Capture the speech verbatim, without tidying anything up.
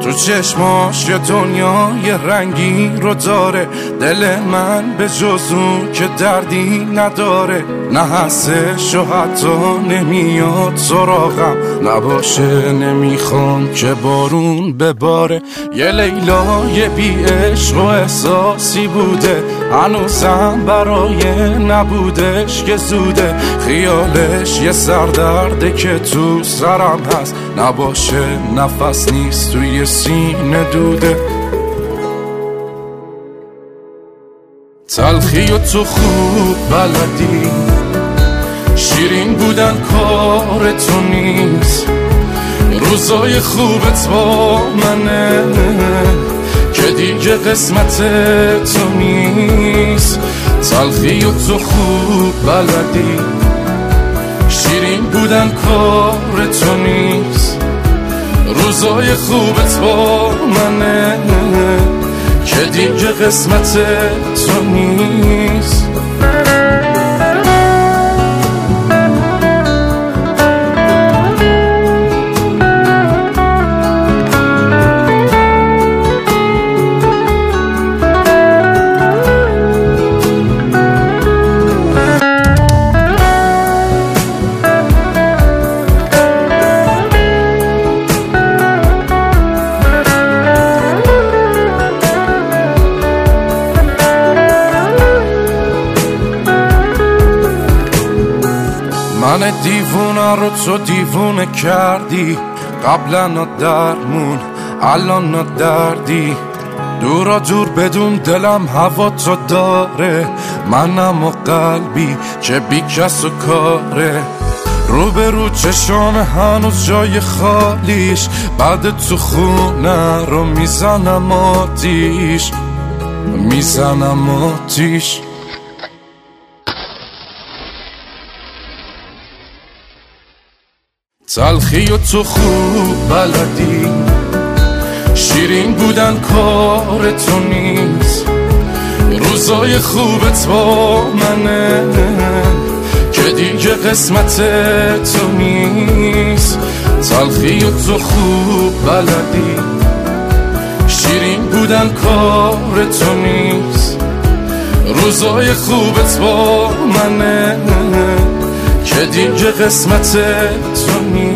تو چشماش یه دنیای رنگی رو داره، دل من به جز اون که دردی نداره. نه هستش و حتی نمیاد سراغم، نباشه نمیخوام که بارون بباره. یه لیلای بی عشق و احساسی بوده، هنوزم برای نبودش که زوده. خیالش یه سردرده که تو سرم هست، نباشه نفس نیست توی سینه دوده. تلخی و تو خوب بلدی، شیرین بودن کار تو نیست. روزای خوبت با منه که دیگه قسمت تو نیست. تلخی و تو خوب بلدی، شیرین بودن کار تو نیست. روزای خوبت با منه که دیگه قسمت تو نیست. من دیوونه رو تو دیوونه کردی، قبلا درمون الان دردی. دورا دور بدون دلم هوا تو داره، منم و قلبی که بی کس و کاره. رو به رو چشام هنوز جای خالیش، بعد تو خونه رو میزنم آتیش، میزنم آتیش. تلخی و تو خوب بلدی، شیرین بودن کار تو نیست. روزای خوبت با منه که دیگه قسمت تو نیست. تلخی و تو خوب بلدی، شیرین بودن کار تو نیست. روزای خوبت با منه که دیگه قسمت تو نیست.